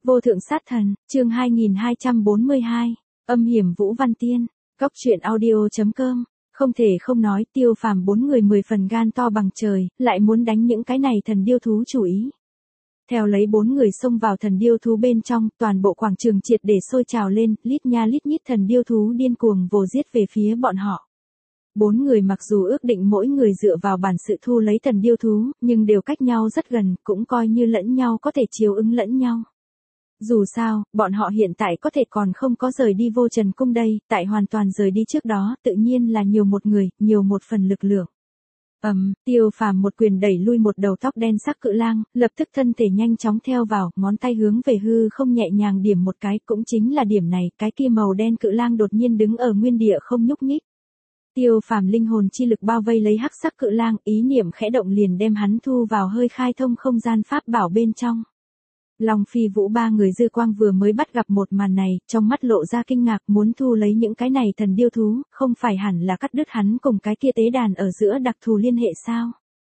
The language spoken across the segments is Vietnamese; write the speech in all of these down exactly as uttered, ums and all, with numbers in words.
Vô thượng sát thần, chương hai nghìn hai trăm bốn mươi hai, âm hiểm Vũ Văn Tiên, Cóc truyện audio.com, không thể không nói Tiêu Phàm bốn người mười phần gan to bằng trời, lại muốn đánh những cái này thần điêu thú chủ ý. Theo lấy bốn người xông vào thần điêu thú bên trong, toàn bộ quảng trường triệt để sôi trào lên, lít nha lít nhít thần điêu thú điên cuồng vồ giết về phía bọn họ. Bốn người mặc dù ước định mỗi người dựa vào bản sự thu lấy thần điêu thú, nhưng đều cách nhau rất gần, cũng coi như lẫn nhau có thể chiếu ứng lẫn nhau. Dù sao, bọn họ hiện tại có thể còn không có rời đi Vô Trần Cung đây, tại hoàn toàn rời đi trước đó, tự nhiên là nhiều một người, nhiều một phần lực lượng. Ầm, um, Tiêu Phàm một quyền đẩy lui một đầu tóc đen sắc cự lang, lập tức thân thể nhanh chóng theo vào, ngón tay hướng về hư không nhẹ nhàng điểm một cái, cũng chính là điểm này, cái kia màu đen cự lang đột nhiên đứng ở nguyên địa không nhúc nhích. Tiêu Phàm linh hồn chi lực bao vây lấy hắc sắc cự lang, ý niệm khẽ động liền đem hắn thu vào hơi khai thông không gian pháp bảo bên trong. Long Phi Vũ ba người dư quang vừa mới bắt gặp một màn này, trong mắt lộ ra kinh ngạc, muốn thu lấy những cái này thần điêu thú, không phải hẳn là cắt đứt hắn cùng cái kia tế đàn ở giữa đặc thù liên hệ sao?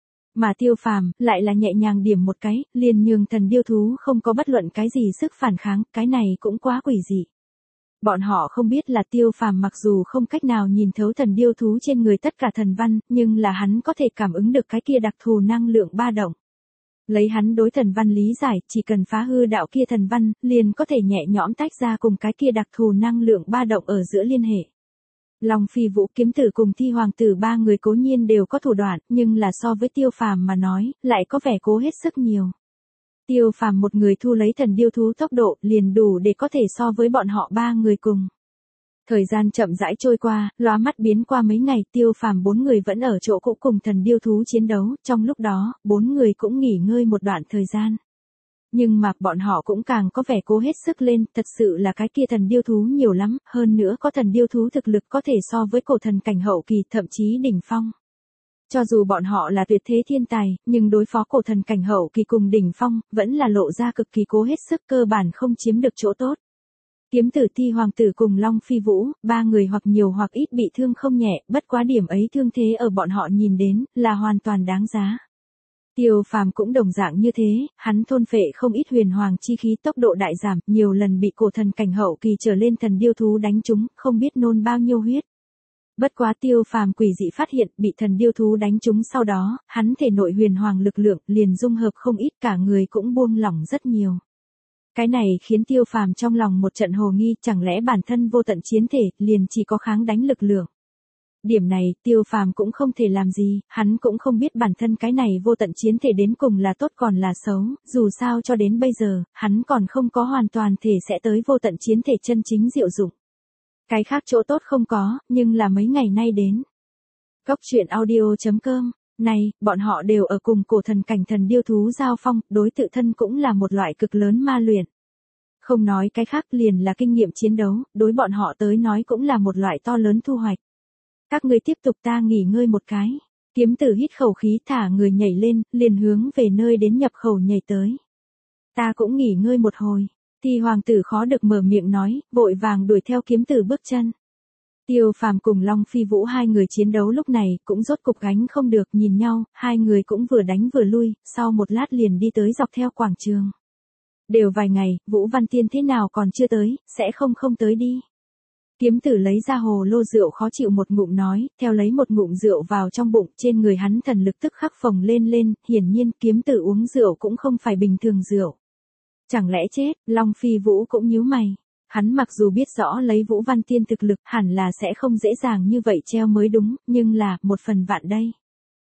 Mà Tiêu Phàm lại là nhẹ nhàng điểm một cái, liền nhường thần điêu thú không có bất luận cái gì sức phản kháng, cái này cũng quá quỷ dị. Bọn họ không biết là Tiêu Phàm mặc dù không cách nào nhìn thấu thần điêu thú trên người tất cả thần văn, nhưng là hắn có thể cảm ứng được cái kia đặc thù năng lượng ba động. Lấy hắn đối thần văn lý giải, chỉ cần phá hư đạo kia thần văn, liền có thể nhẹ nhõm tách ra cùng cái kia đặc thù năng lượng ba động ở giữa liên hệ. Long Phi Vũ kiếm tử cùng Thi Hoàng tử ba người cố nhiên đều có thủ đoạn, nhưng là so với Tiêu Phàm mà nói, lại có vẻ cố hết sức nhiều. Tiêu Phàm một người thu lấy thần điêu thú tốc độ liền đủ để có thể so với bọn họ ba người cùng. Thời gian chậm rãi trôi qua, lóa mắt biến qua mấy ngày, Tiêu Phàm bốn người vẫn ở chỗ cũ cùng thần điêu thú chiến đấu, trong lúc đó, bốn người cũng nghỉ ngơi một đoạn thời gian. Nhưng mà bọn họ cũng càng có vẻ cố hết sức lên, thật sự là cái kia thần điêu thú nhiều lắm, hơn nữa có thần điêu thú thực lực có thể so với cổ thần cảnh hậu kỳ, thậm chí đỉnh phong. Cho dù bọn họ là tuyệt thế thiên tài, nhưng đối phó cổ thần cảnh hậu kỳ cùng đỉnh phong, vẫn là lộ ra cực kỳ cố hết sức, cơ bản không chiếm được chỗ tốt. Kiếm tử Thi Hoàng tử cùng Long Phi Vũ, ba người hoặc nhiều hoặc ít bị thương không nhẹ, bất quá điểm ấy thương thế ở bọn họ nhìn đến, là hoàn toàn đáng giá. Tiêu Phàm cũng đồng dạng như thế, hắn thôn phệ không ít huyền hoàng chi khí, tốc độ đại giảm, nhiều lần bị cổ thần cảnh hậu kỳ trở lên thần điêu thú đánh trúng, không biết nôn bao nhiêu huyết. Bất quá Tiêu Phàm quỷ dị phát hiện, bị thần điêu thú đánh trúng sau đó, hắn thể nội huyền hoàng lực lượng liền dung hợp không ít, cả người cũng buông lỏng rất nhiều. Cái này khiến Tiêu Phàm trong lòng một trận hồ nghi, chẳng lẽ bản thân vô tận chiến thể, liền chỉ có kháng đánh lực lượng. Điểm này, Tiêu Phàm cũng không thể làm gì, hắn cũng không biết bản thân cái này vô tận chiến thể đến cùng là tốt còn là xấu, dù sao cho đến bây giờ, hắn còn không có hoàn toàn thể sẽ tới vô tận chiến thể chân chính diệu dụng. Cái khác chỗ tốt không có, nhưng là mấy ngày nay đến. Cóc truyện audio.com, này, bọn họ đều ở cùng cổ thần cảnh thần điêu thú giao phong, đối tự thân cũng là một loại cực lớn ma luyện. Không nói cái khác liền là kinh nghiệm chiến đấu, đối bọn họ tới nói cũng là một loại to lớn thu hoạch. Các ngươi tiếp tục, ta nghỉ ngơi một cái. Kiếm tử hít khẩu khí thả người nhảy lên, liền hướng về nơi đến nhập khẩu nhảy tới. Ta cũng nghỉ ngơi một hồi. Thi Hoàng tử khó được mở miệng nói, vội vàng đuổi theo kiếm tử bước chân. Tiêu Phàm cùng Long Phi Vũ hai người chiến đấu lúc này cũng rốt cục gánh không được, nhìn nhau, hai người cũng vừa đánh vừa lui, sau một lát liền đi tới dọc theo quảng trường. Đều vài ngày, Vũ Văn Tiên thế nào còn chưa tới, sẽ không không tới đi. Kiếm tử lấy ra hồ lô rượu khó chịu một ngụm nói, theo lấy một ngụm rượu vào trong bụng, trên người hắn thần lực tức khắc phồng lên lên, hiển nhiên kiếm tử uống rượu cũng không phải bình thường rượu. Chẳng lẽ chết, Long Phi Vũ cũng nhíu mày. Hắn mặc dù biết rõ lấy Vũ Văn Tiên thực lực hẳn là sẽ không dễ dàng như vậy treo mới đúng, nhưng là, một phần vạn đây.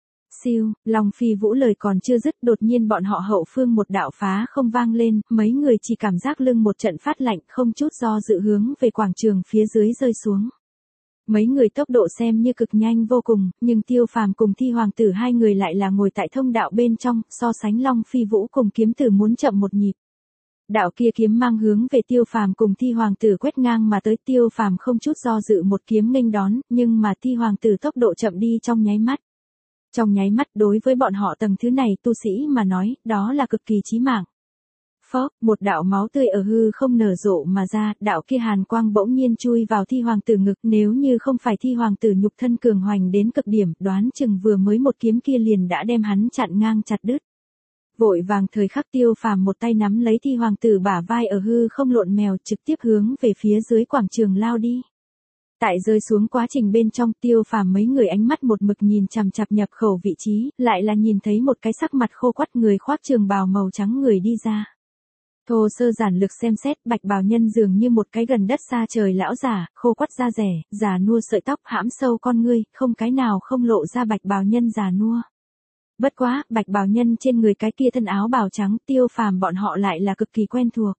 Siêu, Long Phi Vũ lời còn chưa dứt, đột nhiên bọn họ hậu phương một đạo phá không vang lên, mấy người chỉ cảm giác lưng một trận phát lạnh, không chút do dự hướng về quảng trường phía dưới rơi xuống. Mấy người tốc độ xem như cực nhanh vô cùng, nhưng Tiêu Phàm cùng Thi Hoàng tử hai người lại là ngồi tại thông đạo bên trong, so sánh Long Phi Vũ cùng kiếm tử muốn chậm một nhịp. Đạo kia kiếm mang hướng về Tiêu Phàm cùng Thi Hoàng tử quét ngang mà tới, Tiêu Phàm không chút do dự một kiếm nghênh đón, nhưng mà Thi Hoàng tử tốc độ chậm đi trong nháy mắt. Trong nháy mắt đối với bọn họ tầng thứ này tu sĩ mà nói, đó là cực kỳ chí mạng. Phốc, một đạo máu tươi ở hư không nở rộ mà ra, đạo kia hàn quang bỗng nhiên chui vào Thi Hoàng tử ngực, nếu như không phải Thi Hoàng tử nhục thân cường hoành đến cực điểm, đoán chừng vừa mới một kiếm kia liền đã đem hắn chặn ngang chặt đứt. Vội vàng thời khắc Tiêu Phàm một tay nắm lấy Thi hoàng tử bả vai ở hư không lộn mèo trực tiếp hướng về phía dưới quảng trường lao đi. Tại rơi xuống quá trình bên trong Tiêu Phàm mấy người ánh mắt một mực nhìn chằm chằm nhập khẩu vị trí, lại là nhìn thấy một cái sắc mặt khô quắt người khoác trường bào màu trắng người đi ra. Thô sơ giản lược xem xét bạch bào nhân dường như một cái gần đất xa trời lão giả, khô quắt da rẻ, già nua sợi tóc hãm sâu con ngươi, không cái nào không lộ ra bạch bào nhân già nua. Bất quá, bạch bào nhân trên người cái kia thân áo bào trắng Tiêu Phàm bọn họ lại là cực kỳ quen thuộc.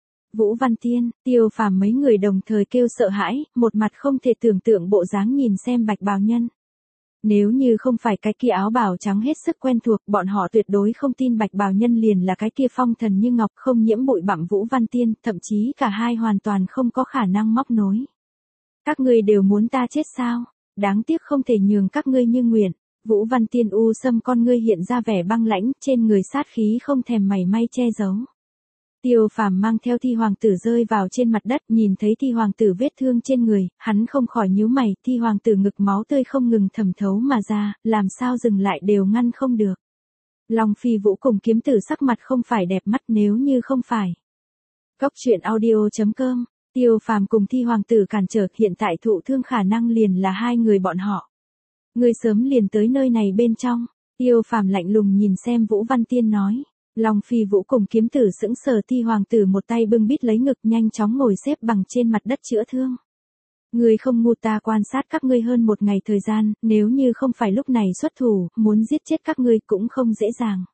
Vũ Văn Tiên, Tiêu Phàm mấy người đồng thời kêu sợ hãi, một mặt không thể tưởng tượng bộ dáng nhìn xem bạch bào nhân. Nếu như không phải cái kia áo bào trắng hết sức quen thuộc, bọn họ tuyệt đối không tin bạch bào nhân liền là cái kia phong thần như ngọc không nhiễm bụi bặm Vũ Văn Tiên, thậm chí cả hai hoàn toàn không có khả năng móc nối. Các ngươi đều muốn ta chết sao? Đáng tiếc không thể nhường các ngươi như nguyện. Vũ Văn Tiên u sâm con ngươi hiện ra vẻ băng lãnh, trên người sát khí không thèm mảy may che giấu. Tiêu Phàm mang theo Thi hoàng tử rơi vào trên mặt đất, nhìn thấy Thi hoàng tử vết thương trên người, hắn không khỏi nhíu mày, Thi hoàng tử ngực máu tươi không ngừng thẩm thấu mà ra, làm sao dừng lại đều ngăn không được. Long Phi Vũ cùng kiếm tử sắc mặt không phải đẹp mắt nếu như không phải. Cốc truyện audio chấm com, Tiêu Phàm cùng Thi hoàng tử cản trở, hiện tại thụ thương khả năng liền là hai người bọn họ. Người sớm liền tới nơi này bên trong, Tiêu Phàm lạnh lùng nhìn xem Vũ Văn Tiên nói. Long Phi Vũ cùng kiếm tử sững sờ, Thi hoàng tử một tay bưng bít lấy ngực nhanh chóng ngồi xếp bằng trên mặt đất chữa thương. Ngươi không ngu, ta quan sát các ngươi hơn một ngày thời gian, nếu như không phải lúc này xuất thủ, muốn giết chết các ngươi cũng không dễ dàng.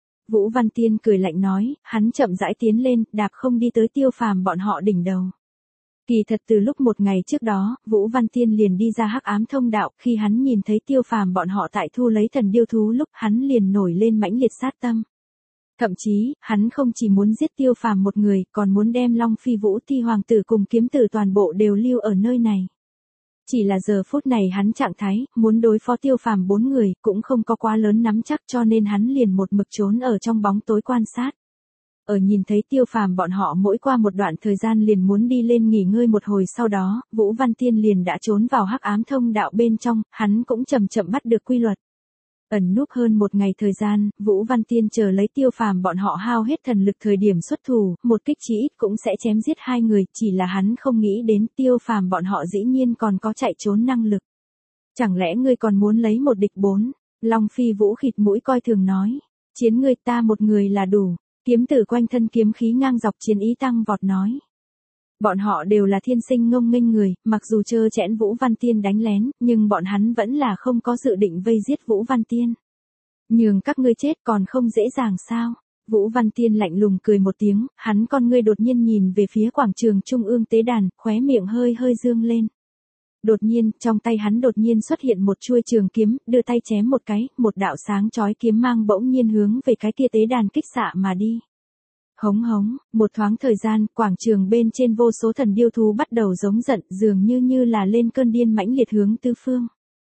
Vũ Văn Tiên cười lạnh nói, hắn chậm rãi tiến lên, đạp không đi tới Tiêu Phàm bọn họ đỉnh đầu. Kỳ thật từ lúc một ngày trước đó, Vũ Văn Tiên liền đi ra hắc ám thông đạo, khi hắn nhìn thấy Tiêu Phàm bọn họ tại thu lấy thần điêu thú lúc hắn liền nổi lên mãnh liệt sát tâm. Thậm chí, hắn không chỉ muốn giết Tiêu Phàm một người, còn muốn đem Long Phi Vũ, Thi hoàng tử cùng kiếm tử toàn bộ đều lưu ở nơi này. Chỉ là giờ phút này hắn trạng thái, muốn đối phó Tiêu Phàm bốn người, cũng không có quá lớn nắm chắc cho nên hắn liền một mực trốn ở trong bóng tối quan sát. Ở nhìn thấy Tiêu Phàm bọn họ mỗi qua một đoạn thời gian liền muốn đi lên nghỉ ngơi một hồi, sau đó, Vũ Văn Tiên liền đã trốn vào hắc ám thông đạo bên trong, hắn cũng chậm chậm bắt được quy luật. Ẩn núp hơn một ngày thời gian, Vũ Văn Tiên chờ lấy Tiêu Phàm bọn họ hao hết thần lực thời điểm xuất thủ, một kích chí ít cũng sẽ chém giết hai người, chỉ là hắn không nghĩ đến Tiêu Phàm bọn họ dĩ nhiên còn có chạy trốn năng lực. Chẳng lẽ ngươi còn muốn lấy một địch bốn? Long Phi Vũ khịt mũi coi thường nói, chiến ngươi ta một người là đủ. Kiếm tử quanh thân kiếm khí ngang dọc chiến ý tăng vọt nói. Bọn họ đều là thiên sinh ngông nghênh người, mặc dù trơ trẽn Vũ Văn Tiên đánh lén, nhưng bọn hắn vẫn là không có dự định vây giết Vũ Văn Tiên. Nhường các ngươi chết còn không dễ dàng sao? Vũ Văn Tiên lạnh lùng cười một tiếng, hắn con ngươi đột nhiên nhìn về phía quảng trường trung ương tế đàn, khóe miệng hơi hơi dương lên. Đột nhiên, trong tay hắn đột nhiên xuất hiện một chuôi trường kiếm, đưa tay chém một cái, một đạo sáng chói kiếm mang bỗng nhiên hướng về cái kia tế đàn kích xạ mà đi. Hống hống, một thoáng thời gian, quảng trường bên trên vô số thần điêu thú bắt đầu giống giận, dường như như là lên cơn điên mãnh liệt hướng tứ phương.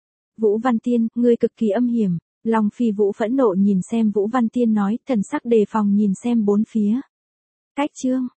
Vũ Văn Tiên, ngươi cực kỳ âm hiểm. Long Phi Vũ phẫn nộ nhìn xem Vũ Văn Tiên nói, thần sắc đề phòng nhìn xem bốn phía. Cách chương,